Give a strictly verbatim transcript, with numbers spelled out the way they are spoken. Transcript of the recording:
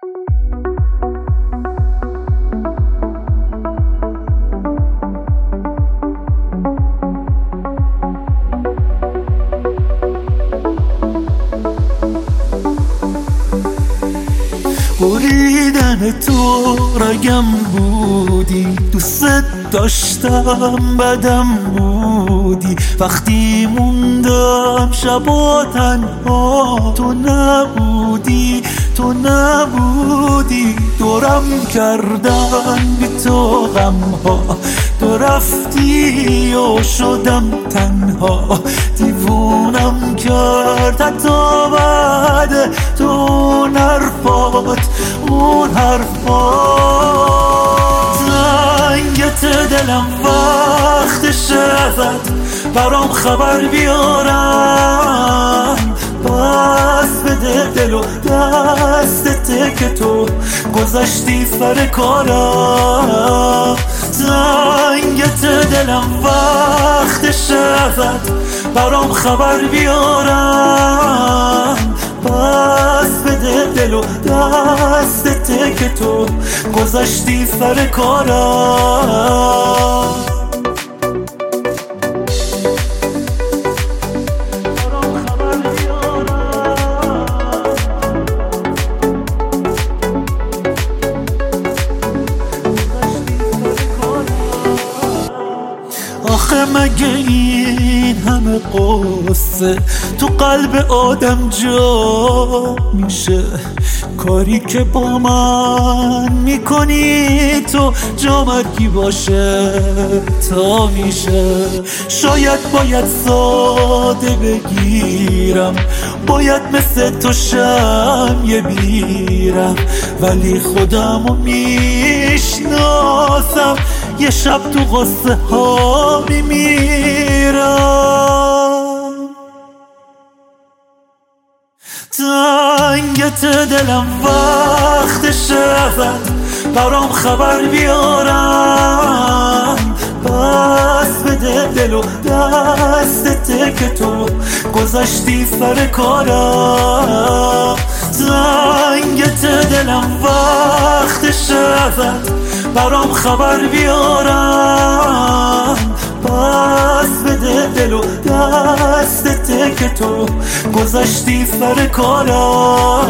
بریدن تو رگم بودی، دوست داشتم بدم بودی. وقتی موندم شب و تنها تو نبودی، تو نبودی. دورم کردن بی تو غمها، تو رفتی و شدم تنها. دیوونم کرد حتی بعد تو اون حرفات، اون حرفات. زنگت دلم وقت شفت برام خبر بیارم، بس بده دل و دستته که تو گذشتی سر کارم. زنگت دلم وقت شفت برام خبر بیارم، بس بده دل و دستته که تو گذشتی سر کارم. آخه مگه این همه قصه تو قلب آدم جا میشه؟ کاری که با من میکنی تو جامرگی باشه تا میشه. شاید باید ساده بگیرم، باید مثل تو شمع بیرم، ولی خودمو میشناسم یه شب تو غصه ها میمیرم. تنگت دلم وقت شفت برام خبر بیارم، بس بده دل و دستته که تو گذشتی سر کارم. تنگت دلم وقت شفت برام خبر بیارم، بس بده دل و دستته که تو گذشتی سر کارم.